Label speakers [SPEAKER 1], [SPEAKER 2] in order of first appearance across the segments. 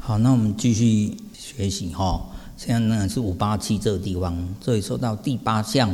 [SPEAKER 1] 好，那我们继续学习哈。现在呢是587这个地方，这里说到第8项，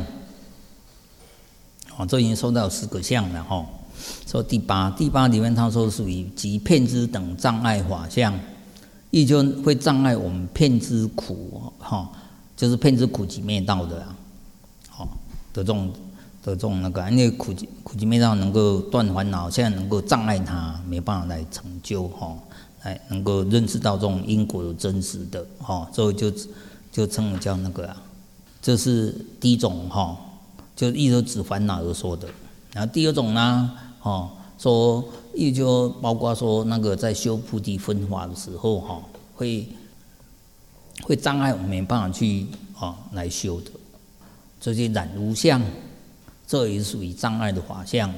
[SPEAKER 1] 这已经说到10个项了哈。说第八里面他说属于即骗知等障碍法相，亦就会障碍我们骗知苦哈，就是骗知苦集灭道的的这种那个，因为苦集灭道能够断烦恼，现在能够障碍他，没办法来成就哈。能够认识到这种因果有真实的所以就称为叫那个这是第一种就一直指烦恼而说的。然后第二种呢说也就包括说那个在修菩提分法的时候会障碍我们没办法去来修的这些染污相，这也属于障碍的法相。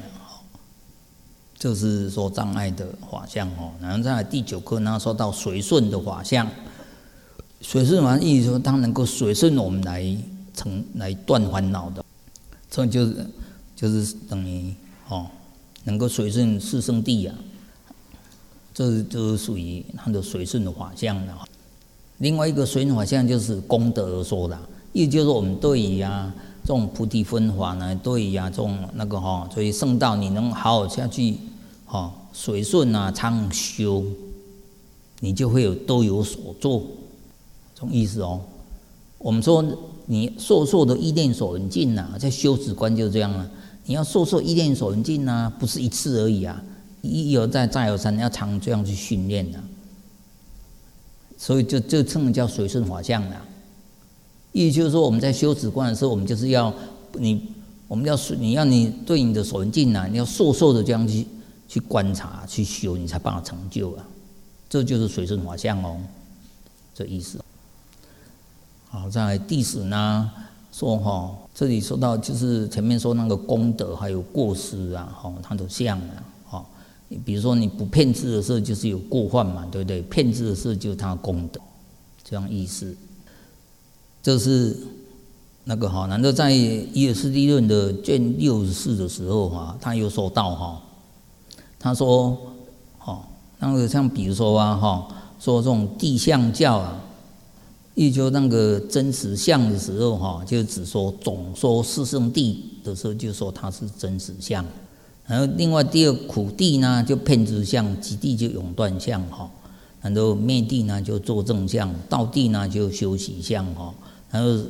[SPEAKER 1] 就是说障碍的法相然后再来第9课呢，说到随顺的法相。随顺法意思说它能够随顺我们来断烦恼的，这就是等于能够随顺四圣谛这就是属于它的随顺的法相了。另外一个随顺法相就是功德而说的，意思就是我们对于这种菩提分法呢，对于这种那个所以圣道你能好好下去随顺常修，你就会都有所做，这种意思我们说你烁的依念所闻境在修止观就是这样你要烁依念所闻境不是一次而已一而再再而三，要常这样去训练所以就称为叫随顺法相意思就是说我们在修止观的时候，我们就是要你对你的所闻境你要烁的这样去观察去修，你才办法成就这就是随顺法相这意思。好，再来第10呢，说这里说到就是前面说那个功德还有过失它的相比如说你不骗知的时候就是有过患嘛，对不对？骗知的时候就是它的功德，这样意思。这是那个难道在伊尔斯地论的卷64的时候他又说到他说那个像比如说说这种地相教也就那个真实相的时候就只说总说四圣谛的时候就说它是真实相。然后另外第二苦谛呢就骗知相，极谛就永断相然后灭谛呢就作证相，道谛呢就修习相然后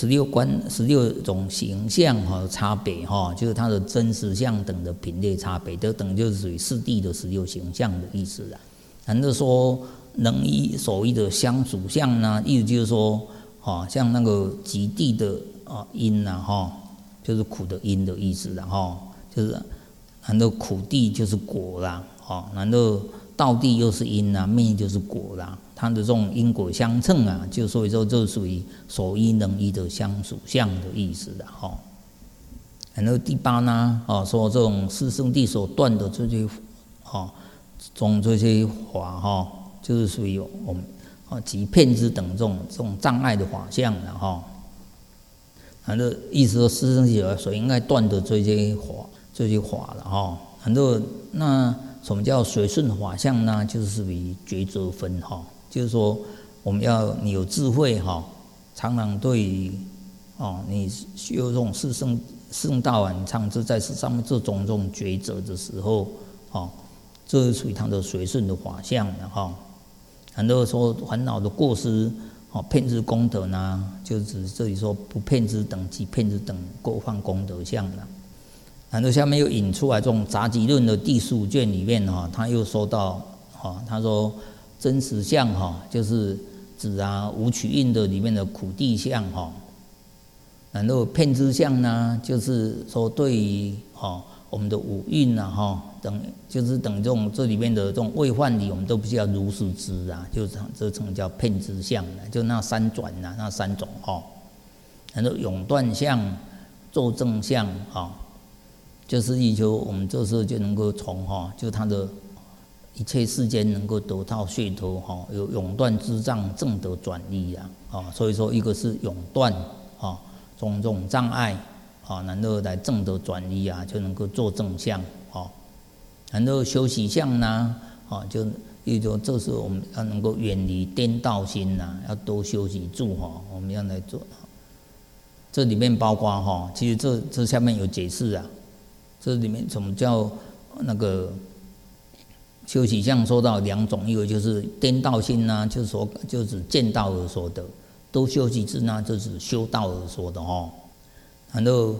[SPEAKER 1] 16种形象差别就是它的真实相等的品类差别，等就是属于四谛的16形象的意思然后说能依所依的相属相呢，意思就是说像那个极谛的因就是苦的因的意思就是然后苦谛就是果然后道谛又是因灭就是果它的这种因果相称就所以说这属于所依能依的相属相的意思然后第8呢说这种四圣谛所断的这些这些法就是属于我们即骗知等这种障碍的法相然后意思说四圣谛所应该断的这些法了然后那什么叫随顺法相呢？就是属于抉择分就是说你有智慧常常对于你修这种圣道你常常在上面这种抉择的时候这是属于它的随顺的法相然后说烦恼的过失骗知功德呢，就指这里说不骗知等及骗知等过犯功德相然后下面又引出来这种杂集论的第15卷里面他又说到他说真实相就是指无取印的里面的苦谛相然后骗知相呢，就是说对于我们的五蕴等就是等这里面的这种未幻理，我们都必须要如实知就是这称叫骗知相就那3转那3种然后永断相、作证相就是以求我们这时候就能够从就它的一切世间能够得到噱头有永断之障，正得转依所以说一个是永断种种障碍然后来正得转依就能够做正相然后修习相呢就也就说这是我们要能够远离颠倒心呐，要多休息住哈，我们要来做。这里面包括哈，其实这下面有解释啊，这里面什么叫那个修习相说到2种，一个就是颠倒心呐，就指见道而说的；多修习之呢，就指修道而说的哈。然后，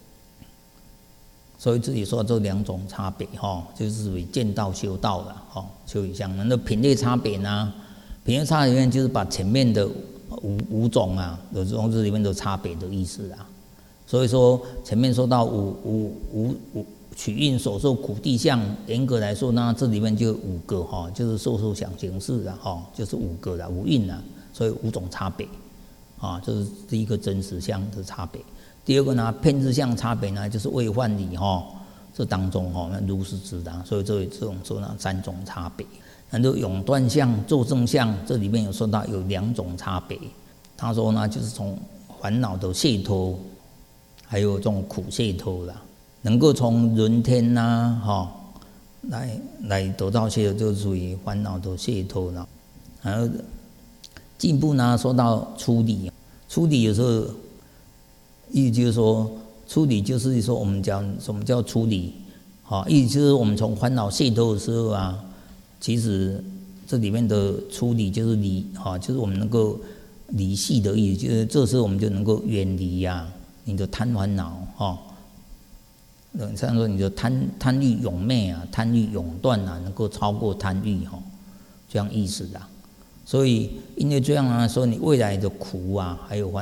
[SPEAKER 1] 所以这里说这2种差别哈，就是属于见道修道了哈，修习相。那品类差别呢？品类差别里面就是把前面的五种啊，有这种这里面的差别的意思啊。所以说前面说到五取印所受苦地相，严格来说呢，这里面就有5个哈，就是受想行识啊哈，就是5个啦，5印啊，所以5种差别啊，这是第一个真实相的差别。第二个呢，遍知相差别呢，就是未幻理哈，这当中哈，如是知的，所以这种说呢3种差别。然后永断相、作证相，这里面有说到有2种差别。他说呢，就是从烦恼的解脱，还有这种苦解脱啦，能够从人天呐哈来得到解脱，就属于烦恼的解脱了。然后进一步呢，说到出离，出离有时候意思就是说，出离就是说我们讲什么叫出离，好，意思就是我们从烦恼解脱的时候啊。其实这里面的出离就是离哈，就是我们能够离系的意思，就是这时候我们就能够远离呀你的贪烦恼哈。像说你的贪欲永灭啊，贪欲永断啊，能够超过贪欲哈，这样意思啊。所以因为这样啊，说你未来的苦啊，还有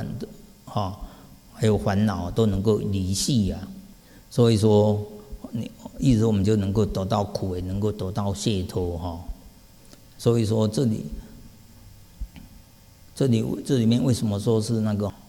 [SPEAKER 1] 烦恼都能够离系啊，所以说。意思我们就能够得到苦，也能够得到解脱哈。所以说这里面为什么说是那个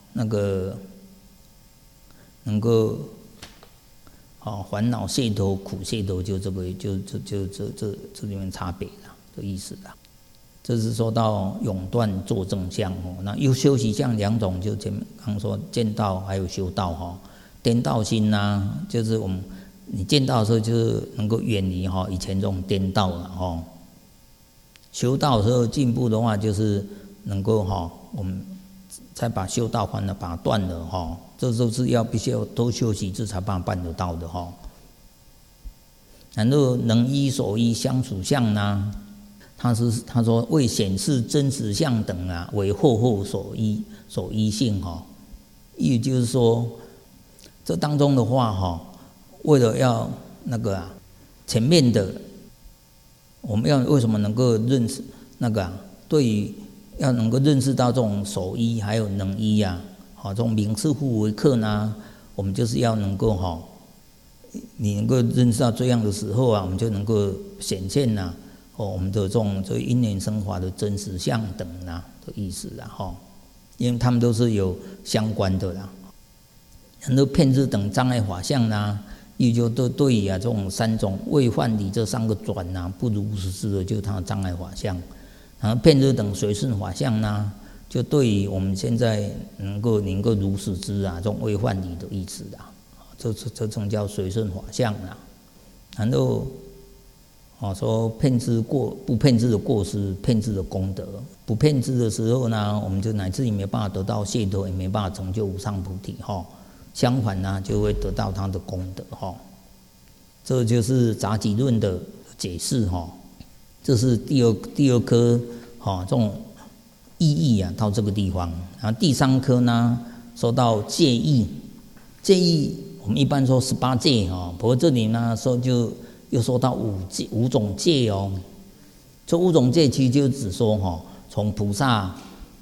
[SPEAKER 1] 能够烦恼解脱、苦解脱，就这个这里面差别啦的意思啦。这是说到永断作证相哦，那又修习相2种，就前面刚说见道还有修道哈。颠倒心呐，就是你见到的时候，就是能够远离以前这种颠倒了哈。修道的时候进步的话，就是能够我们才把修道烦恼把它断了哈。这都是必须要多修习，这才办得到的哈。然后能依所依相属相呢，他说为显示真实相等啊，为后所依性哈。意思就是说，这当中的话为了要前面的，我们要为什么能够认识对于要能够认识到这种所依还有能依啊，这种名次互为客呢，我们就是要能够你能够认识到这样的时候啊，我们就能够显现呐我们的这种因缘生法的真实相等的意思啦因为他们都是有相关的啦。很多骗知等障碍法相呢，也就对于这种3种未幻理这3个转呐，不如实知的，就是它的障碍法相。然后骗知等随顺法相呢，就对于我们现在能够如实知啊，这种未幻理的意思啊，这种叫随顺法相啊。然后说骗知不骗知的过失，骗知的功德。不骗知的时候呢，我们就乃至于没办法得到解脱，也没办法成就无上菩提相反呢，就会得到他的功德这就是杂集论的解释这是第二科这种意义啊，到这个地方。然后第3科呢，说到戒义，戒义我们一般说18戒不过这里呢就又说到5种戒这5种戒其实就只说从菩萨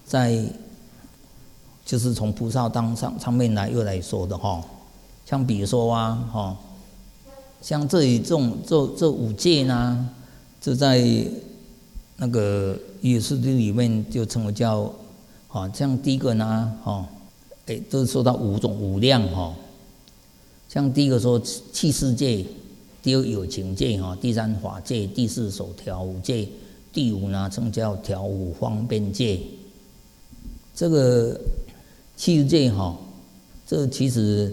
[SPEAKER 1] 就是从菩萨上面又来说的像比如说像这里这5戒呢，就在那个也是里面就称为叫像第一个呢都是说到5种无量像第一个说器世戒，第2有情戒第3法戒，第4守调伏戒，第5呢称叫调伏方便戒。这个器世戒这其实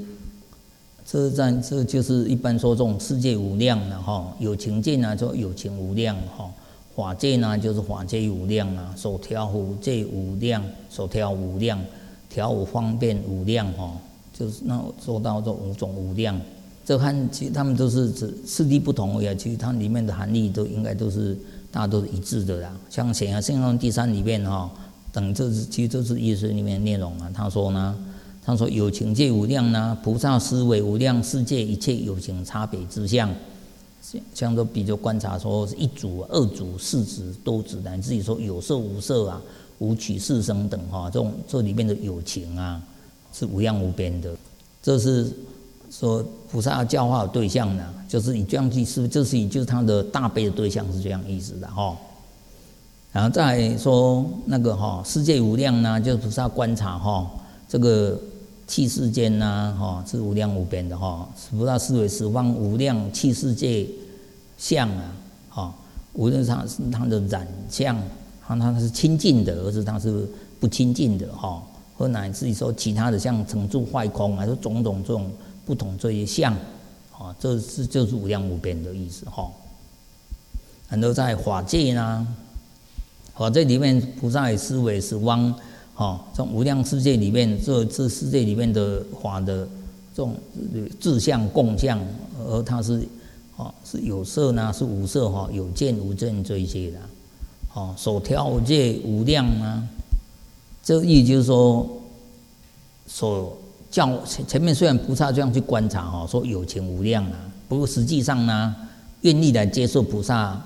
[SPEAKER 1] 这就是一般说这种世界无量的有情戒呢，说有情无量法界呢，就是法界无量啊，所调法界无量，所调无量，调无方便无量就是那说到这五种无量，这和其实他们都是指次第不同而已，其实它里面的含义都应该都是大家都是一致的啦。像《显扬圣论》第3里面等这是其实这是意识里面的内容啊。他说有情界无量呢，菩萨思维无量世界一切有情差别之相。像说，比如观察说一组、二组、四组、多组，乃至于说有色无色啊，无取四生等这里面的有情啊，是无量无边的。这是说菩萨教化的对象呢，就是以这样去是，这是以就是他的大悲的对象是这样意思的然后再来说那个世界无量呢，就是菩萨观察这个器世间呐是无量无边的菩萨思维十方无量器世界相无论它是它的染相，它是亲近的，而是它是不亲近的或乃至于说其他的像成住坏空啊，就种种这种不同这些相就是无量无边的意思然后在法界呢，法界里面菩萨也思维十方这种无量世界里面，这世界里面的法的这种自相共相，而它是是有色呢，是无色有见无见这一些的所调界无量啊，这意就是说前面虽然菩萨这样去观察说有情无量啊，不过实际上呢，愿意来接受菩萨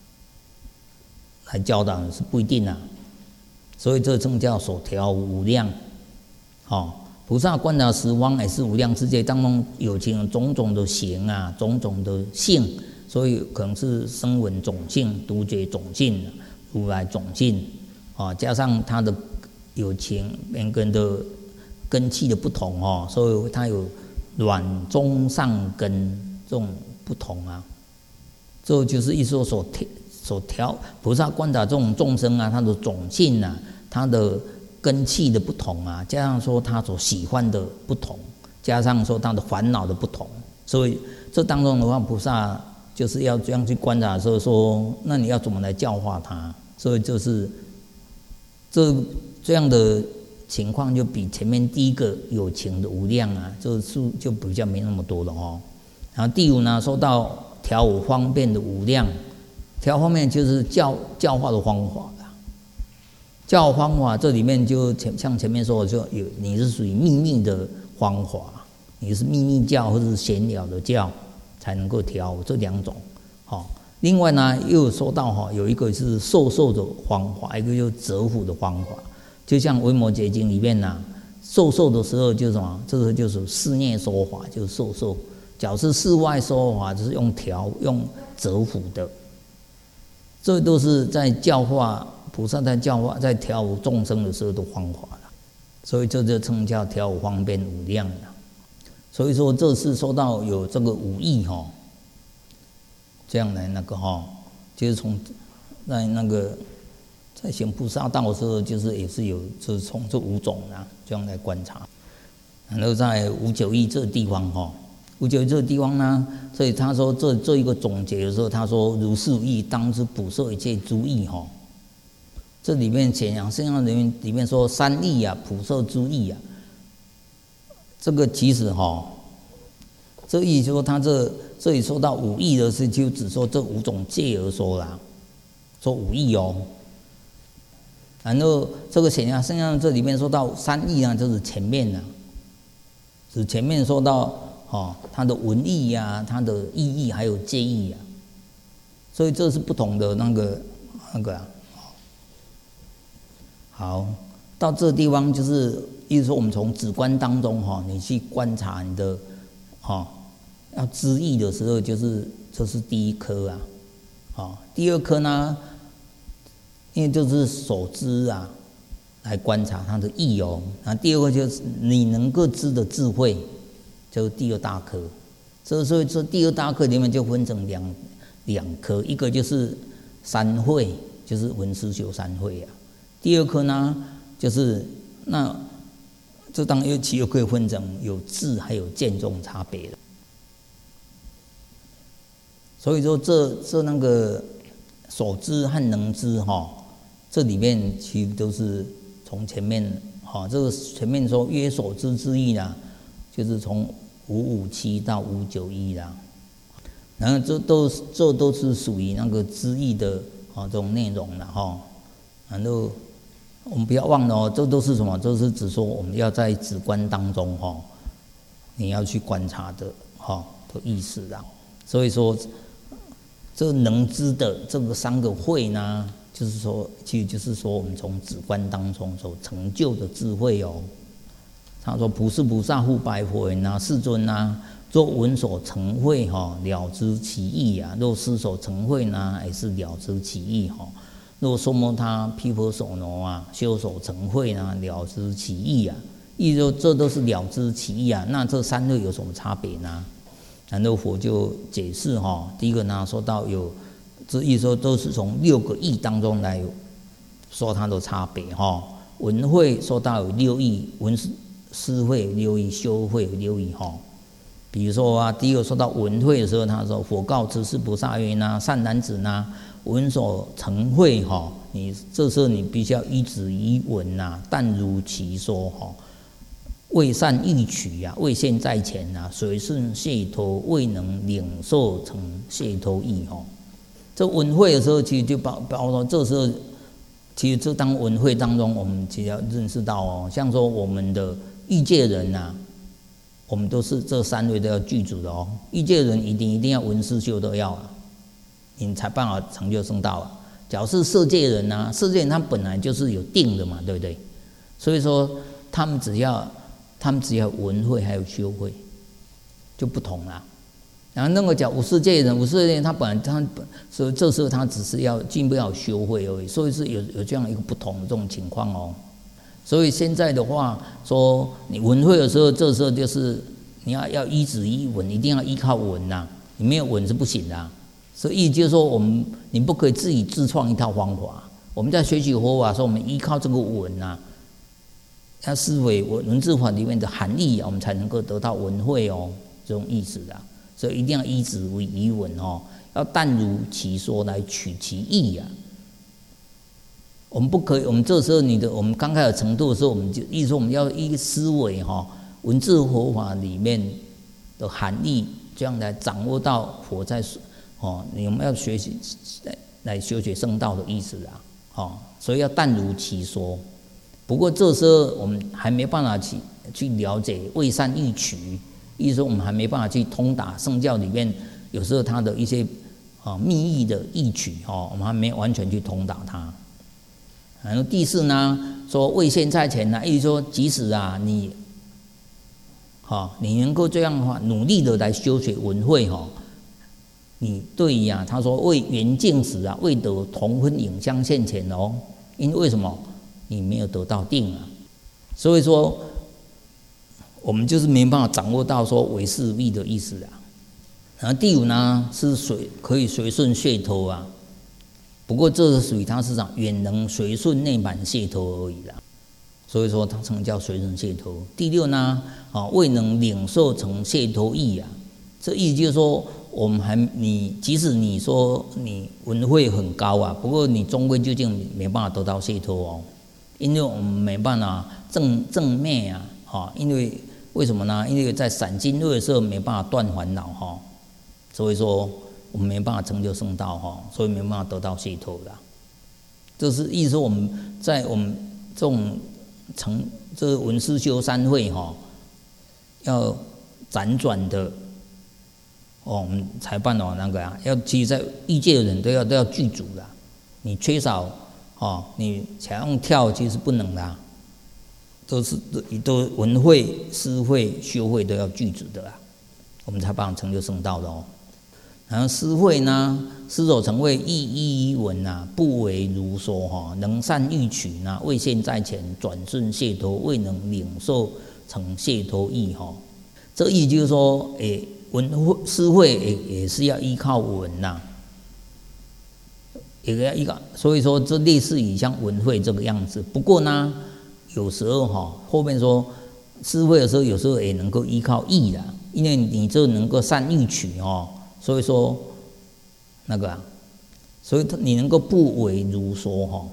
[SPEAKER 1] 来教导是不一定啊。所以这正叫所调无量菩萨观察十方也是无量世界当中有情种种的形啊，种种的性，所以可能是声闻种性、独觉种性、如来种性加上他的有情每个人的根器的不同所以它有软中上根这种不同啊。这就是意思说所调菩萨观察这种众生啊，他的种性啊，他的根器的不同啊，加上说他所喜欢的不同，加上说他的烦恼的不同，所以这当中的话，菩萨就是要这样去观察的时候说，那你要怎么来教化他？所以就是这样的情况，就比前面第一个有情的无量啊，就比较没那么多了然后第五呢，说到调无方便的无量。调方面就是教化的方法啦，教方法这里面就像前面说的，就有你是属于秘密的方法，你是秘密教或者是闲聊的教才能够调这两种另外呢，又说到有一个是受的方法，一个就是折伏的方法，就像《维摩诘经》里面受的时候就是什么？这个就是室内说法，就是受；假如是室外说法，就是用折伏的。这都是在教化菩萨在调伏众生的时候的方法了，所以这就称叫调伏方便无量了。所以说这是说到有这个五义这样来就是在行菩萨道的时候，就是也是有就是从这五种这样来观察。然后在无九义这个地方无九义这个地方呢，所以他说这一个总结的时候，他说如是义当知普摄一切诸义这里面显扬圣像里面说三义啊，普摄诸义啊，这个其实这义就说他这里说到五义的是就只说这五种戒而说啦，说五义然后这个显扬圣像这里面说到三义就是前面是前面说到它的文义啊，它的意义还有戒义所以这是不同的那个好，到这个地方就是意思说我们从止观当中你去观察你的要知义的时候，这是第一科第二科呢，因为就是所知来观察它的义然后第二个就是你能够知的智慧。就是第二大科，所以这第二大科里面就分成两科，一个就是三慧，就是闻思修三慧第二科呢，就是这当然又可以分成有智还有见这种差别的。所以说这那个所知和能知这里面其实都是从前面这个前面说约所知之意啦，就是从557到591啦。然后这都是属于那个知意的这种内容了然后我们不要忘了这都是什么？这是指说我们要在止观当中你要去观察的的意思啦。所以说这能知的这个3个慧呢，就是说其实就是说我们从止观当中所成就的智慧他说普世菩萨护白佛言世尊若闻所成慧了知其意若思所成慧呢，也是了知其意若说摩他毗婆舍那修所成慧呢，了知其意意说这都是了知其意那这3类有什么差别呢？然后佛就解释第一个呢，说到有这意说都是从6个义当中来说它的差别闻慧说到有6义，闻思慧有6义，修慧有6义比如说第一个说到闻慧的时候，他说佛告持世菩萨曰善男子闻所成慧你这时候你必须要依止以闻但如其说未善欲取未现在前随顺解脱，未能领受成解脱意这闻慧的时候，其实就包括说这时候其实这当闻慧当中，我们其实要认识到像说我们的欲界人我们都是这3类都要具足的欲界人一定要闻思修都要你才办法成就圣道假如是色界人色界人他本来就是有定的嘛，对不对？所以说他们只要闻慧还有修慧就不同啦。然后那个讲无色界人，他本来所以这时候他只是要进一步要修慧而已，所以是有这样一个不同的这种情况所以现在的话说你闻慧的时候，这时候就是你要依止以闻，一定要依靠闻你没有闻是不行的所以就是说你不可以自己自创一套方法。我们在学习佛法的时候，我们依靠这个闻要思维文字法里面的含义我们才能够得到闻慧这种意思所以一定要依止以闻要但如其说来取其意我们不可以，我们这时候我们刚开始程度的时候，我们就意思说我们要依思维文字佛法里面的含义，这样来掌握到佛在我们要学习来修学圣道的意思所以要但如其说。不过这时候我们还没办法去了解未善欲取，意思说我们还没办法去通达圣教里面有时候它的一些密意的意取我们还没完全去通达它。然后第4呢，说未现在前意思说即使你能够这样的话努力的来修学闻慧你对他说为缘境时未得同分影相现前因为什么？你没有得到定所以说我们就是没办法掌握到说唯识义的意思然后第5呢是可以随顺解脱不过这是属于它是远能随顺内满解脱而已所以说它称叫随顺解脱。第6呢未能领受成解脱意这意思就是说我们即使你说你闻慧很高不过你终归究竟没办法得到解脱因为我们没办法正灭因为为什么呢？因为在散尽恶的时候没办法断烦恼所以说我们没办法成就圣道所以没办法得到解脱的。这是意思说我们在我们这种这闻思修3慧要辗转的我们才办法那个要其实在欲界的人都要具足的，你缺少你想用跳其实是不能的都闻慧、思慧、修慧都要具足的我们才办法成就圣道的然后思慧呢，思所成慧意闻不为如说能善欲取未现在前转顺解脱，未能领受成解脱意这意就是说思慧也是要依靠闻也要依靠，所以说这类似于像闻慧这个样子。不过呢有时候后面说思慧的时候有时候也能够依靠意因为你就能够善欲取所以说那个所以你能够不为如说哈。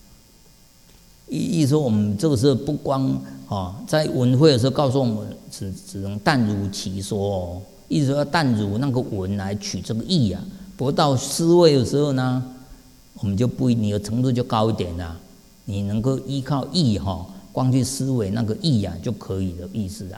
[SPEAKER 1] 意思说我们这个时候不光在文会的时候告诉我们只能但如其说哦，意思说要但如那个文来取这个义啊。不过到思维的时候呢，我们就不你的程度就高一点啦，你能够依靠义光去思维那个义啊就可以的意思啊。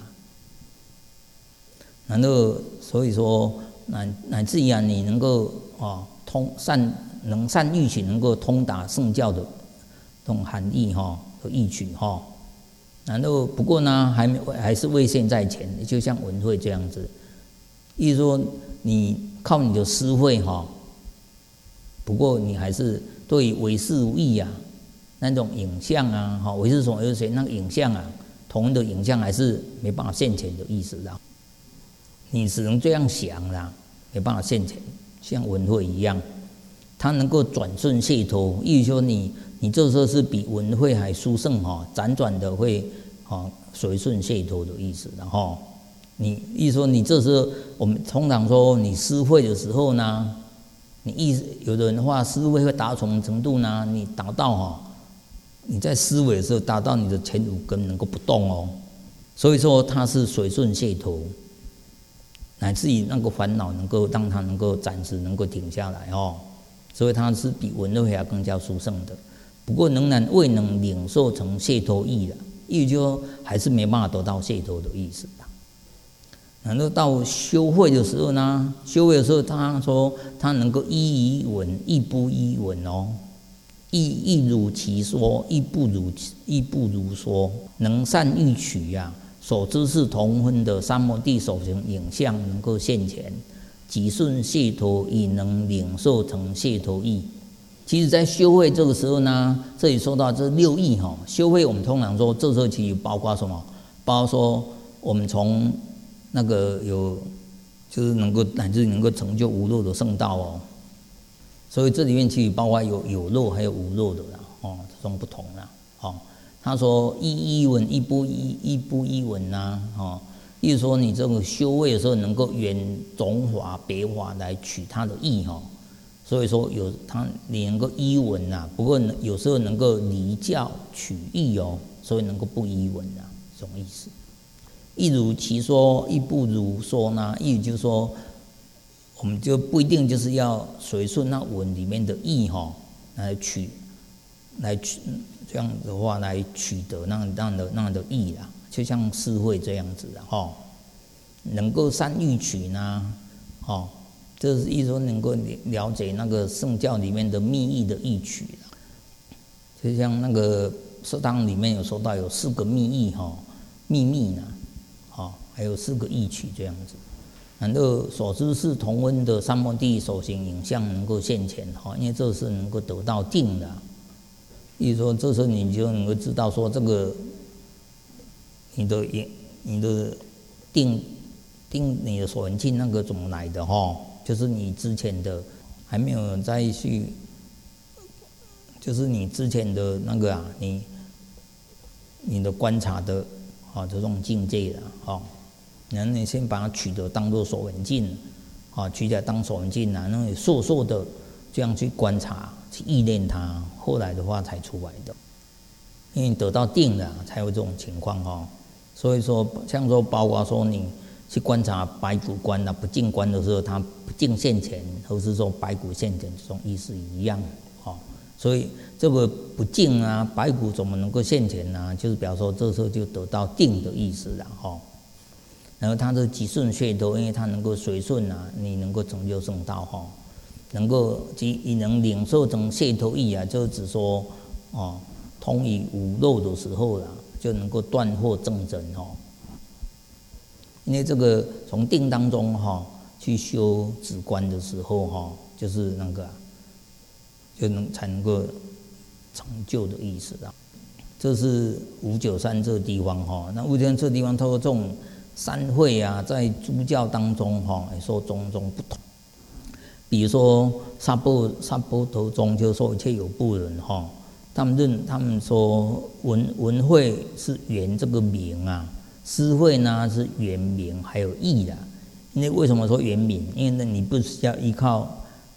[SPEAKER 1] 然后所以说乃至于你能够能善欲取，能够通达圣教的这种含义和义取然后不过呢还是未现在前，就像文会这样子，意思说你靠你的思慧不过你还是对于唯识无义啊那种影像啊唯识所有那个影像啊同一的影像还是没办法现前的意思啦。你只能这样想啦，没办法现前，像文会一样，它能够转瞬解脱。意思说你这时候是比文会还殊胜辗转的会随顺解脱的意思的你意思说你这时候我们通常说你思慧的时候呢，有的人的话思慧会达到什么程度呢？你达到你在思维的时候达到你的前五根能够不动所以说它是随顺解脱。乃至于那个烦恼能够让它能够暂时能够停下来所以它是比文会还更加殊胜的。不过仍然未能领受成解脱义了，意就还是没办法得到解脱的意思啦。然后到修慧的时候呢，修慧的时候他说他能够依于文，亦不依文亦如其说，亦不如说，能善欲取呀。所知是同分的三摩地所行影像能够现前，即顺解脱已能领受成解脱义。其实在修慧这个时候呢，这里说到这六义修慧我们通常说这时候其实包括什么？包括说我们从那个就是能够乃至能够成就无漏的圣道所以这里面其实包括有漏还有无漏的啦这种不同啦他说依文亦不依文意思说你这个修慧的时候能够缘总法别法来取它的义所以说你能够依文不过有时候能够离教取义所以能够不依文这种意思。亦如其说，亦不如说呢，意就是说我们就不一定就是要随顺那文里面的义来取这样的话来取得那样的义啦，就像释慧这样子能够善欲取呢这是意思说能够了解那个圣教里面的密意的义取啦，就像那个社当里面有说到有4个密意秘密呢还有4个义取这样子。然后所知是同温的三摩地所行影像能够现前因为这是能够得到定的。意思说这时候你就能够知道说这个你的定你的所缘境那个怎么来的就是你之前的还没有再去，就是你之前的那个你的观察的这种境界的然后你先把它取得当作所缘境取起来当所缘境然后你硕的这样去观察去意念它，后来的话才出来的。因为你得到定了才有这种情况所以说像说包括说你去观察白骨观不净观的时候，它不净现前，或是说白骨现前，这种意思一样所以这个不净白骨怎么能够现前呢？就是表示说这时候就得到定的意思了然后它的即顺解脱，因为它能够随顺你能够成就圣道能够即能领受成解脱义就是指说通于无漏的时候就能够断惑正真因为这个从定当中去修止观的时候就是那个才能够成就的意思这是593这个地方那593这个地方透过这种三会在诸教当中也说种种不同。比如说萨婆陀宗就说一切有部人他们说文会是圆这个名思会呢是圆名还有义因为为什么说圆名？因为你不是要依靠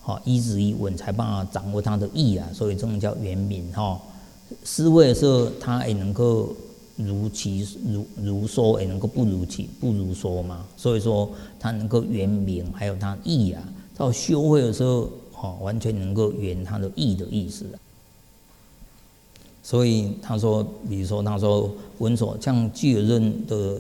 [SPEAKER 1] 依止于文才办法掌握它的意啊，所以这种叫圆明思维的时候，它也能够如说，也能够不如说嘛。所以说它能够圆明，还有它意啊。到修慧的时候，完全能够圆它的意的意思啊。所以他说，比如说他说闻所像俱尔论的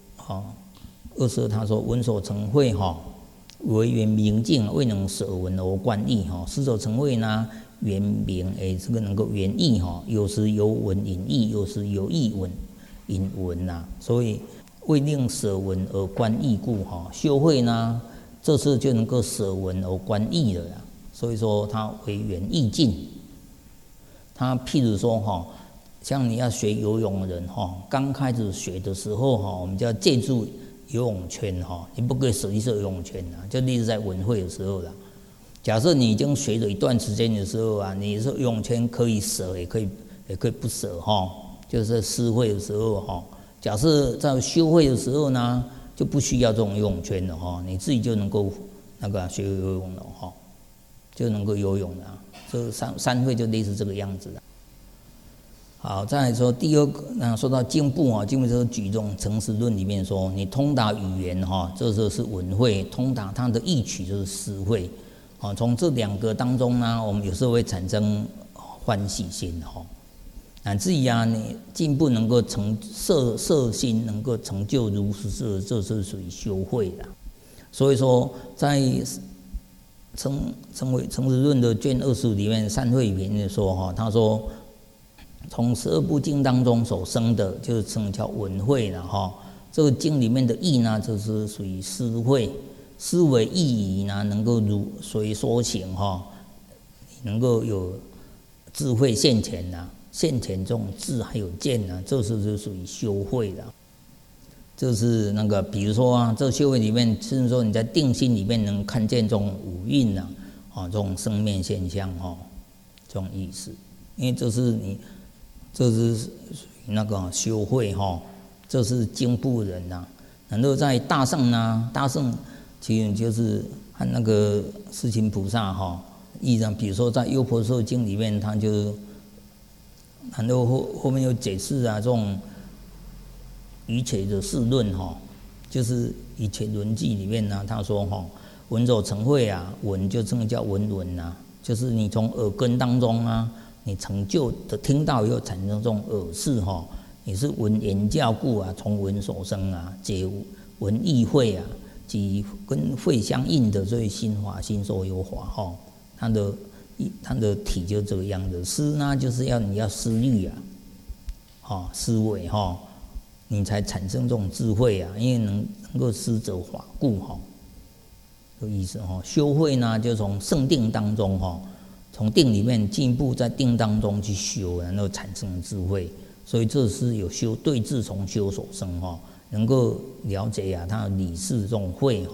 [SPEAKER 1] 22，他说闻所成慧为圆明净，未能舍闻而观义思所成慧呢，圆明这个能够圆义有时由闻引义，有时由义引闻呐。所以未令舍闻而观义故修慧呢，这次就能够舍闻而观义了呀。所以说它为圆义尽。他譬如说像你要学游泳的人刚开始学的时候我们就要借助游泳圈你不可以舍弃游泳圈啊，就例如在文会的时候啦。假设你已经学了一段时间的时候啊，你说游泳圈可以舍，也可以不舍就是在施会的时候假设在修会的时候呢，就不需要这种游泳圈了你自己就能够学游泳了就能够游泳了。这三会就类似这个样子的。好，再来说第二个，说到进步进步就是举重诚实论里面说，你通达语言这时候是文会，通达它的意趣就是思会。从这两个当中呢，我们有时候会产生欢喜心乃至于你进步能够摄心，能够成就如实，这是属于修会的。所以说在诚实论的卷25里面，善慧品里说他说从12部经当中所生的，就是称叫文会了这个经里面的义呢，就是属于思会，思维意义呢，能够如随说行能够有智慧现前现前这种智还有见这是属于修会的。这是比如说这修会里面，甚至说你在定心里面能看见这种五蕴这种生灭现象这种意思。因为这是属于修会这是经部人然后在大圣大圣其实就是和世亲菩萨意上，比如说在《优婆塞经》里面，他就然后后面又解释这种瑜伽的事论就是瑜伽论记里面他说闻所成慧闻就称叫闻就是你从耳根当中你成就的听到又产生这种耳识你是闻言教故从闻所生皆闻意会即跟会相应的，所以心法心所有法它的体就这个样子。思呢，就是你要思虑思维你才产生这种智慧因为能够思则法故有意思修慧呢，就从圣定当中从定里面进一步在定当中去修，然后产生智慧。所以这是有修对治从修所生能够了解它的理事这种慧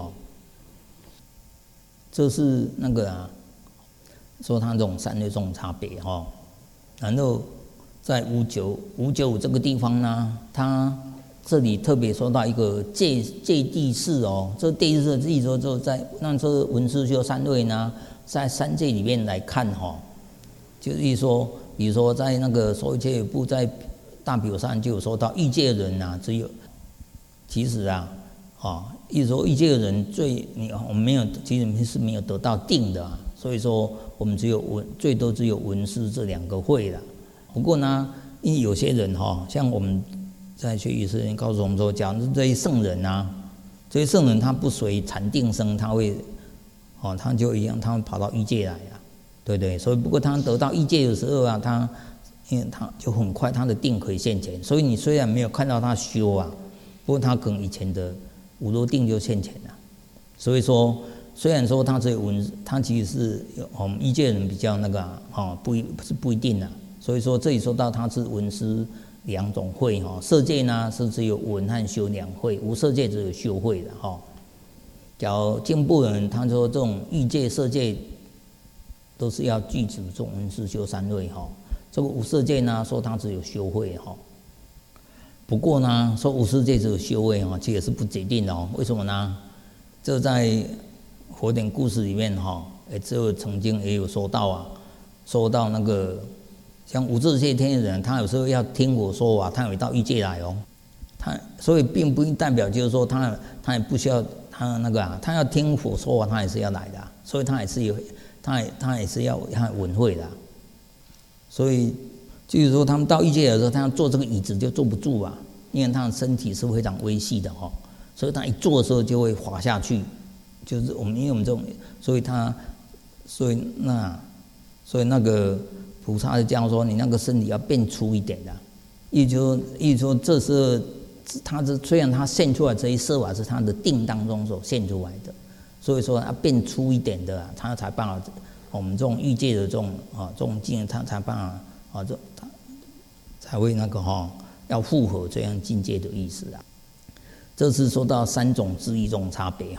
[SPEAKER 1] 这是说它这种三类这种差别然后在595这个地方呢，它这里特别说到一个戒地释这戒地释的意思就在让这个文思修三位呢，在三戒里面来看就是说，比如说在所有戒有部在大比上就有说到欲界的人只有其实意思说欲界的人我们没有，其实是没有得到定的所以说我们最多只有闻思这两个会了。不过呢，因为有些人像我们在学语师告诉我们说，假如这些圣人这些圣人他不随禅定生，他会他就一样，他会跑到欲界来对不对？所以不过他得到欲界的时候因为他就很快他的定可以现前，所以你虽然没有看到他修不过他可能以前的五罗定就现前了。所以说虽然说他只有闻，他其实是我们欲界人比较不一定所以说这里说到他是闻思两种会色界呢是只有闻和修两会，无色界只有修会的假如进步人他说这种欲界色界都是要具足这种闻思修三位这个无色界呢说它只有修会不过呢说无色界只有修会其实也是不决定的为什么呢？这在佛典故事里面这曾经也有说到啊，说到那个像无自界天的人，他有时候要听我说法，他有到欲界来哦。所以并不代表就是说他也不需要他那个他要听我说法，他也是要来的，所以他也是有他也是要闻会的。所以就是说他们到欲界的时候，他要坐这个椅子就坐不住啊，因为他的身体是非常微细的哦，所以他一坐的时候就会滑下去。就是因为我们这种，所以那个菩萨就这样说，你那个身体要变粗一点的，意思说这是虽然他现出来这一色法是他的定当中所现出来的，所以说要变粗一点的，他才办法我们这种欲界的这种境，他才办法他才会那个要符合这样境界的意思啊。这是说到三种智一种差别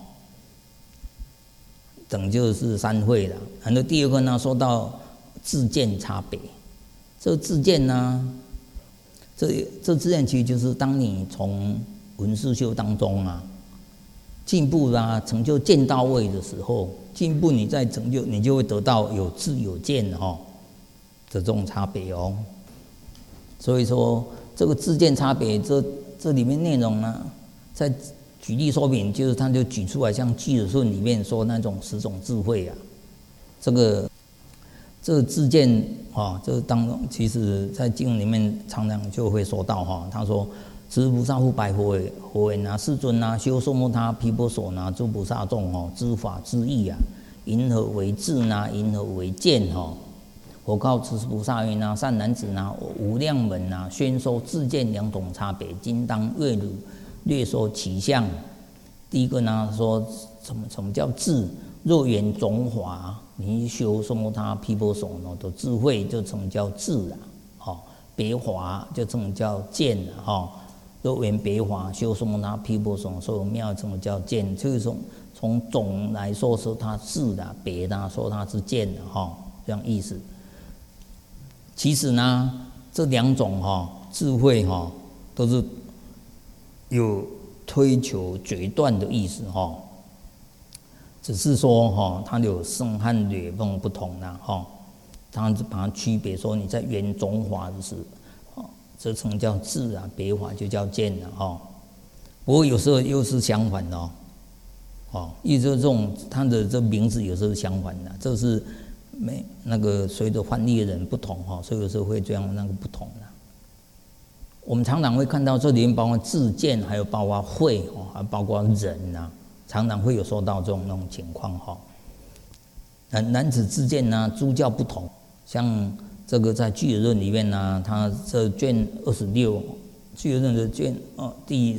[SPEAKER 1] 等就是三会了。然后第二个呢，说到自见差别。这自见呢，这自见其实就是当你从闻思修当中进步成就见到位的时候，进步你在成就，你就会得到有智有见的这种差别哦。所以说这个自见差别，这里面内容呢，在举例说明，就是他就举出来，像《俱舍论》里面说那种10种智慧这个自见这当中，其实在经里面常常就会说到他说：“知菩萨复白佛言世尊修奢摩他毗婆舍诸菩萨众知法知义云何为智云何为见我告持菩萨云善男子无量门宣说自见2种差别，今当阅读。”略说其相。第一个呢，说什么叫智？若缘种法，你修奢摩他毗婆舍的智慧，就称叫智别法就称叫见若缘别法，修奢摩他毗婆舍所有妙称叫见。就是从种来说它智的，别的说它是见的这样意思。其实呢，这2种智慧都是有推求决断的意思只是说它有胜和劣分不同它把它区别说，你在缘种法的时候这称叫智别法就叫见不过有时候又是相反的意思这种它的这名字有时候是相反的，这是那个随着翻译的人不同所以有时候会这样那个不同的。我们常常会看到这里面包括自见，还有包括慧还包括人常常会有说到那种情况男子自见诸教不同，像这个在《俱舍论》里面它这卷26，俱舍论的卷第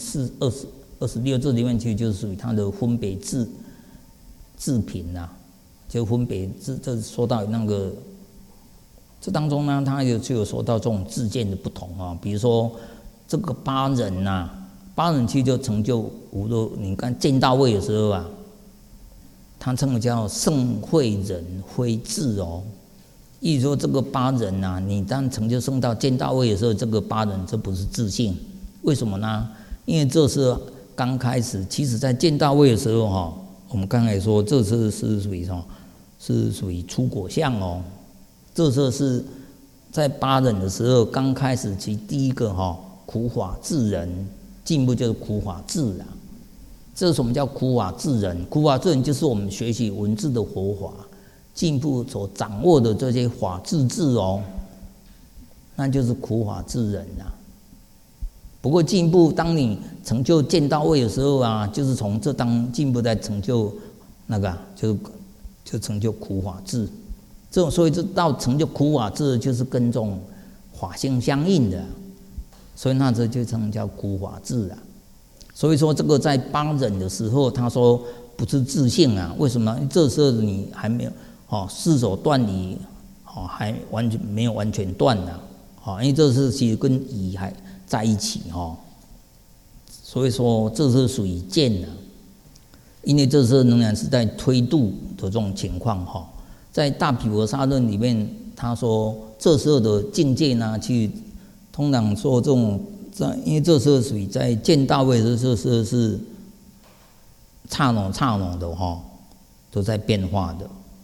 [SPEAKER 1] 26这里面其实就是属于它的分别自品就分别这说到那个。这当中呢，他就有说到这种自见的不同比如说这个8人8人其实就成就你看见到位的时候他称为叫圣慧人非智意思说这个8人你当成就圣道见到位的时候，这个8人这不是自性，为什么呢？因为这是刚开始，其实在见到位的时候我们刚才说这是属于什么？是属于出果相这时候是在8人的时候，刚开始其第一个苦法智人，进一步就是苦法智这是什么叫苦法智人？苦法智人就是我们学习文字的佛法，进一步所掌握的这些法智智那就是苦法智人不过进一步，当你成就见到位的时候就是从这当进一步再成就那个就成就苦法智。所以这到成就苦法智，就是跟这种法性相应的，所以那这就称叫苦法智所以说这个在8人的时候，他说不是自性为什么？这时候你还没有四手断离还完全没有完全断因为这是其实跟疑还在一起所以说这是属于见因为这时候仍然是在推度的这种情况在大毗婆沙论里面，他说这时候的境界其实通常说这种因为这时候属于在见到位的时候是刹那的都在变化的，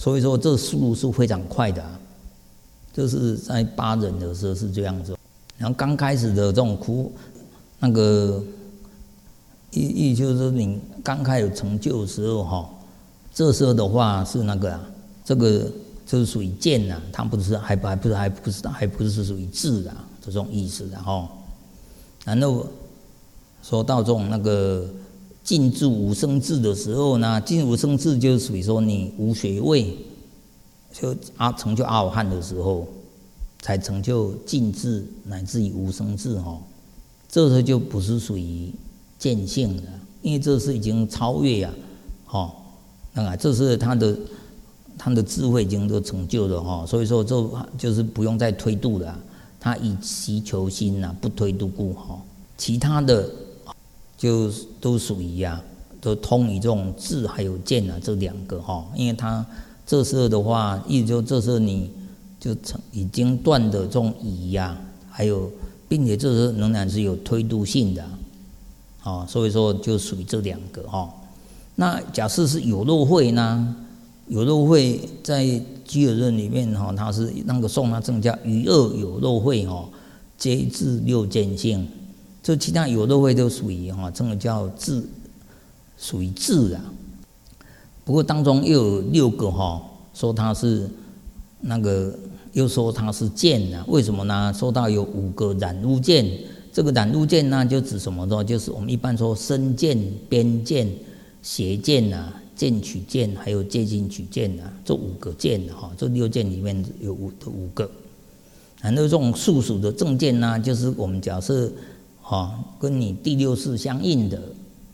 [SPEAKER 1] 所以说这速度是非常快的这是在8人的时候是这样子。然后刚开始的这种那个意就是说你刚开始成就的时候这时候的话是那个这个就是属于见它不是还不是属于智这种意思然后说到这种那个尽至无生智的时候呢，尽无生智就是属于说你无学位，就成就阿罗汉的时候，才成就尽智乃至于无生智这时候就不是属于见性了，因为这是已经超越这是他的智慧已经都成就了所以说这就是不用再推度了，他以习求心不推度故其他的就都属于都通于这种智还有见这2个因为他这时候的话，意思就这时候你就已经断的这种疑还有并且这时候仍然是有推度性的所以说就属于这2个那假设是有漏慧呢？有漏慧在居尔论里面它是那个颂它称叫余二有漏慧皆至6见性。这其他有漏慧都属于称为叫智，属于智不过当中又有6个说它是那个，又说它是见为什么呢？说到有5个染污见，这个染污见呢，就指什么呢？就是我们一般说身见、边见、邪见见取见，还有戒禁取见这5个见这6见里面有5个。然后这种宿属的正见呢，就是我们假设跟你第6识相应的，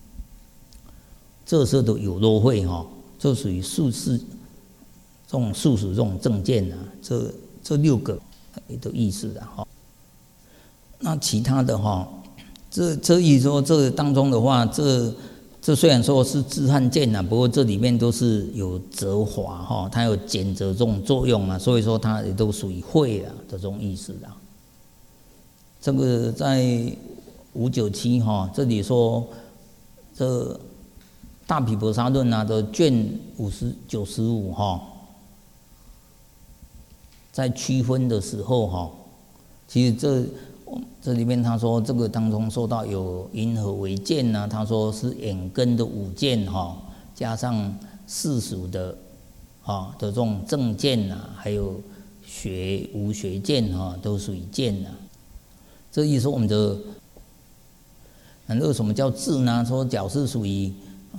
[SPEAKER 1] 这时候都有漏慧就属于宿识这种宿属这种正见这6个的意思那其他的这意思说这当中的话，这虽然说是自汉见不过这里面都是有折华它有减折这种作用所以说它也都属于慧的这种意思这个在597这里说这大毗婆沙论的卷95在区分的时候其实这里面他说这个当中说到有因何为见他说是眼根的5见加上世俗的这种正见还有无学见都属于见这意思说我们的那为什么叫智呢？说假是属于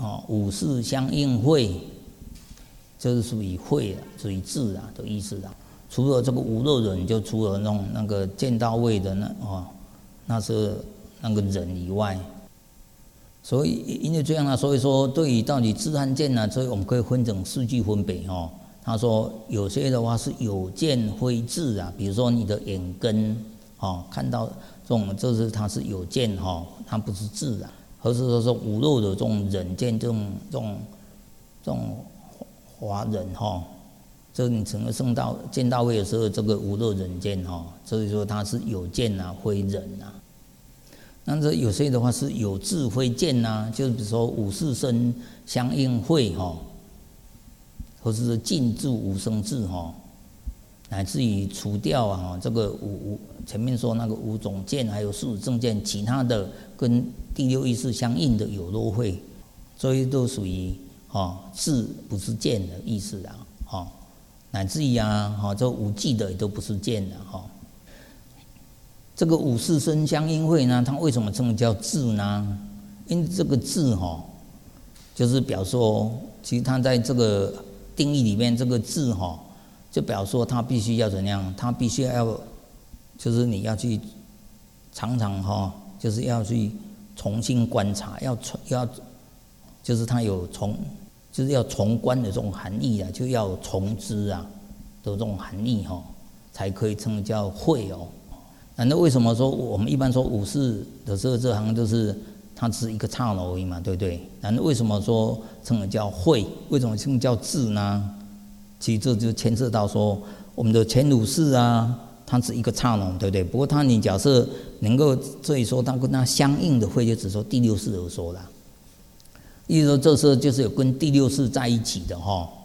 [SPEAKER 1] 5识相应慧，这是属于慧属于智的意思除了这个无漏忍，就除了那个见到位的那是那个忍以外，所以因为这样所以说对于到底智和见所以我们可以分成4句分别他说有些的话是有见非智比如说你的眼根看到这种，就是它是有见它不是智或是说无漏的这种忍见，这种华忍这你整个见到位的时候，这个无漏忍见所以说它是有见非忍那这有些的话是有智非见就是比如说5识身相应慧或是尽至无生智乃至于除掉这个前面说那个5种见，还有宿正见，其他的跟第6意识相应的有漏慧，这些都属于智不是见的意思乃至于这无记的也都不是见的这个5识身相应慧呢，它为什么称叫智呢？因为这个智就是表说，其实它在这个定义里面，这个智就表示说他必须要怎样？他必须要，就是你要去常常就是要去重新观察，要就是他有就是要重观的这种含义就要重知的这种含义才可以称叫慧那为什么说我们一般说5识的时候，这行就是它只是一个刹那而已嘛，对不对？那为什么说称为叫慧？为什么称叫智呢？其实这就牵涉到说我们的前5识它是一个刹那，对不对？不过你假设能够这里说它跟它相应的慧，就只说第6识而说啦。意思说这时候就是有跟第6识在一起的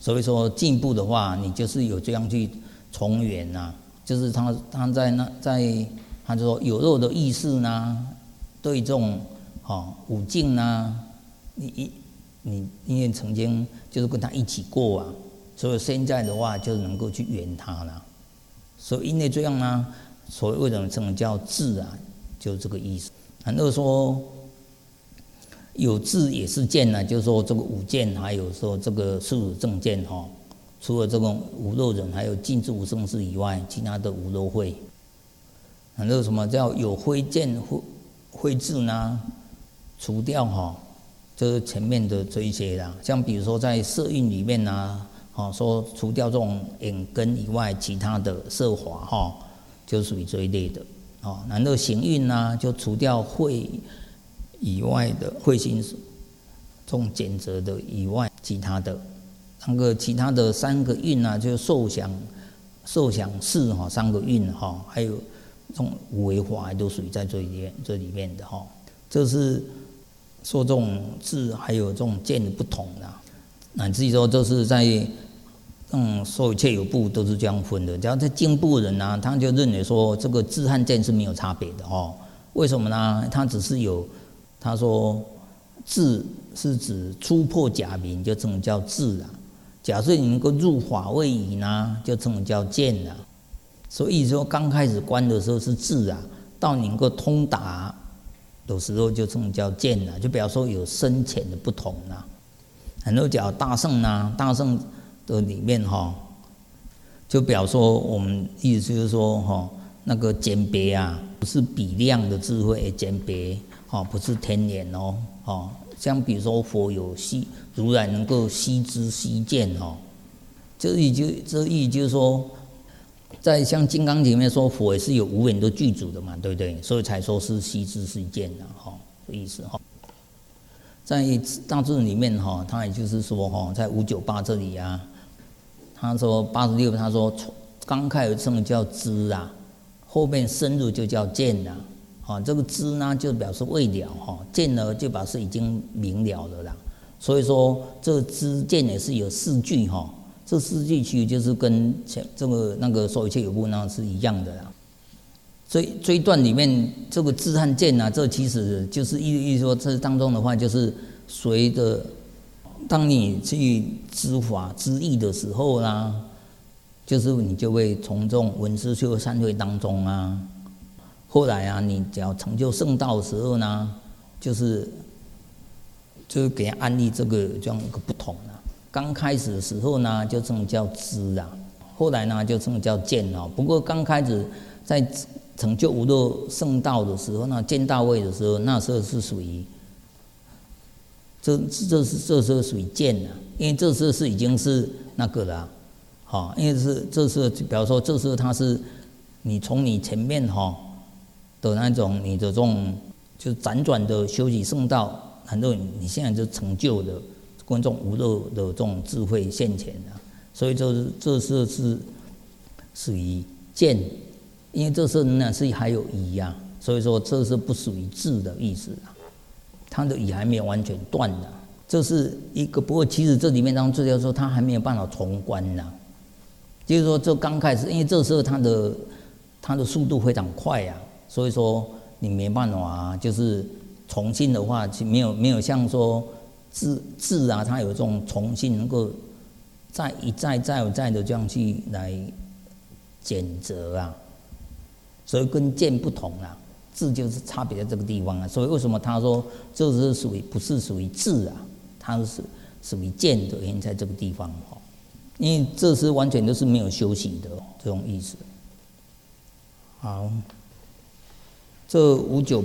[SPEAKER 1] 所以说进步的话，你就是有这样去从缘呐，就是他他就说有肉的意识呢，对这种五境呢，你因为曾经就是跟他一起过啊，所以现在的话就能够去圆他了。所以因为这样呢，所谓为什么这种叫智啊，就是这个意思。然后说有智也是见呢，就是说这个五见，还有说这个事实正见除了这种无漏忍还有尽智无生死以外，其他的无漏慧。然后什么叫有慧见慧智呢？除掉就是前面的这一些啦，像比如说在色蕴里面呢，说除掉这种眼根以外，其他的色华就属于这一类的。然后行蕴呢，就除掉慧以外的慧心这种简择的以外，其他的那个其他的三个蕴呢，就受想识三个蕴还有这种五为法都属于在这里面的这是说这种智还有这种见的不同啦，乃至于说就是在说一切有部都是这样分的。只要在进步人啊，他就认为说这个智和见是没有差别的为什么呢？他只是有他说智是指突破假名，就称叫智啊。假设你能够入法位仪呢，就称叫见啊。所以说刚开始观的时候是智啊，到你能够通达的时候就称叫见啊，就表示说有深浅的不同啊。很多讲大圣呢，大圣的里面就表说我们意思就是说那个鉴别啊，不是比量的智慧，鉴别不是天眼像比如说佛有如来能够悉知悉见这意就是说，在像《金刚经》里面说佛也是有无眼的具足的嘛，对不对？所以才说是悉知悉见的这意思在大智里面他也就是说在598这里啊，他说86，他说刚开始称叫知啊，后面深入就叫见啊。这个知呢就表示未了见呢就表示已经明了了啦。所以说这个知见也是有四句这四句其实就是跟这个那个说一切有部那是一样的啦。这一段里面这个知和见啊，这其实就是意思说这当中的话，就是随着当你去知法知义的时候啦，就是你就会从这种闻思修三会当中啊，后来啊，你只要成就圣道的时候呢，就是给人安利这样一个不同啦。刚开始的时候呢，就称叫知啊，后来呢就称叫见不过刚开始在成就无漏圣道的时候，那见大位的时候，那时候是属于这时候属于见因为这时候是已经是那个了因为这时候比方说这时候它是你从你前面的那种你的这种就是辗转的修习圣道，然后你现在就成就的跟这种无漏的这种智慧现前所以这时候是属于见。因为这时候呢是还有疑所以说这是不属于智的意思它的疑还没有完全断这是一个。不过其实这里面当中，就是说它还没有办法重观就是说这刚开始，因为这时候它的速度非常快所以说你没办法就是重新的话，没有像说智它有这种重新能够一再的这样去来检责所以跟见不同智就是差别在这个地方所以为什么他说这是不是属于智它是属于见的原因在这个地方因为这是完全都是没有休息的这种意思。好，这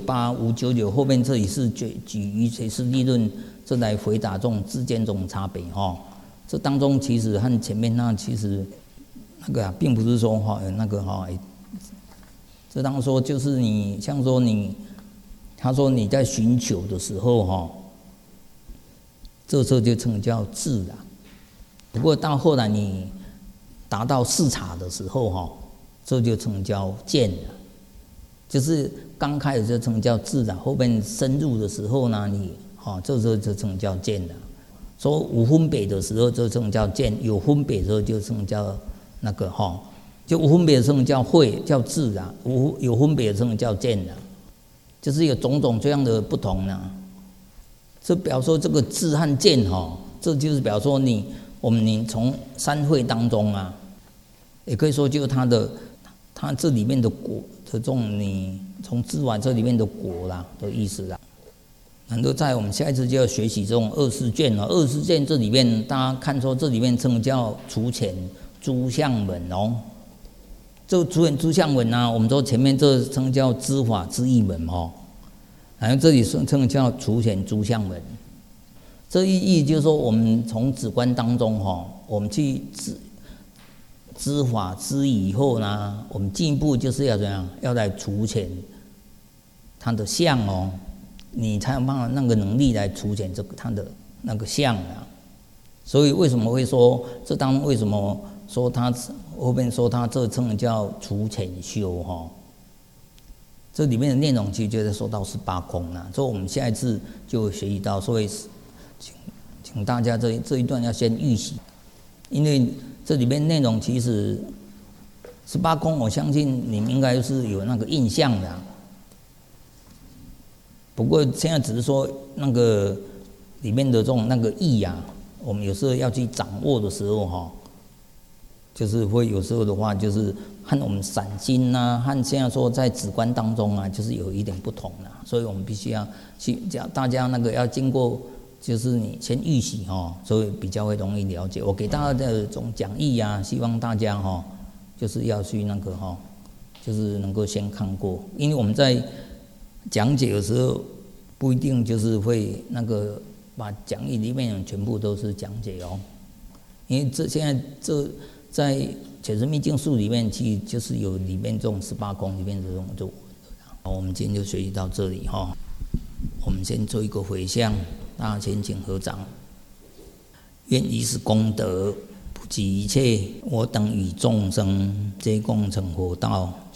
[SPEAKER 1] 598、599后面这里是举于随事立论，这来回答这种之间这种差别这当中其实和前面那其实那个并不是说那个这当说就是你像说他说你在寻求的时候这时候就称叫智不过到后来你达到视察的时候这就称叫见就是刚开始就称叫智后面深入的时候呢，你这时候就称叫见说无分别的时候就称叫见，有分别的时候就称叫那个就无分别的称叫慧，叫智啊；有分别的称叫见啊，就是有种种这样的不同啊。这表示说这个智和见这就是表示说你从三慧当中啊，也可以说就是它这里面的果的这种你从智法这里面的果啦的意思啦。然后在我们下一次就要学习这种二世卷二世卷这里面大家看说这里面称叫除浅诸相门这除浅诸相门啊，我们说前面这称叫知法知义门然后这里称叫除浅诸相门。这意义就是说我们从止观当中我们去知法知义以后呢，我们进一步就是要怎样，要来除浅它的相你才有办法那个能力来除浅这个它的那个相啊。所以为什么会说这当中为什么说它后面说它这称叫除浅修这里面的内容其实就在说到18空啦。所以我们下一次就学习到，所以请大家这一段要先预习，因为这里面内容其实18空，我相信你们应该是有那个印象的不过现在只是说那个里面的这种那个意我们有时候要去掌握的时候就是会有时候的话，就是和我们散心和现在说在止观当中就是有一点不同所以我们必须要去讲，大家那个要经过，就是你先预习所以比较会容易了解。我给大家的这种讲义希望大家就是要去那个就是能够先看过，因为我们在讲解的时候不一定就是会那个把讲义里面全部都是讲解因为现在在《浅深密经术》里面，其实就是有里面这种18空里面的这种就好，我们今天就学习到这里我们先做一个回向，大家先请合掌，愿以此功德普及一切我等与众生，皆共成佛道。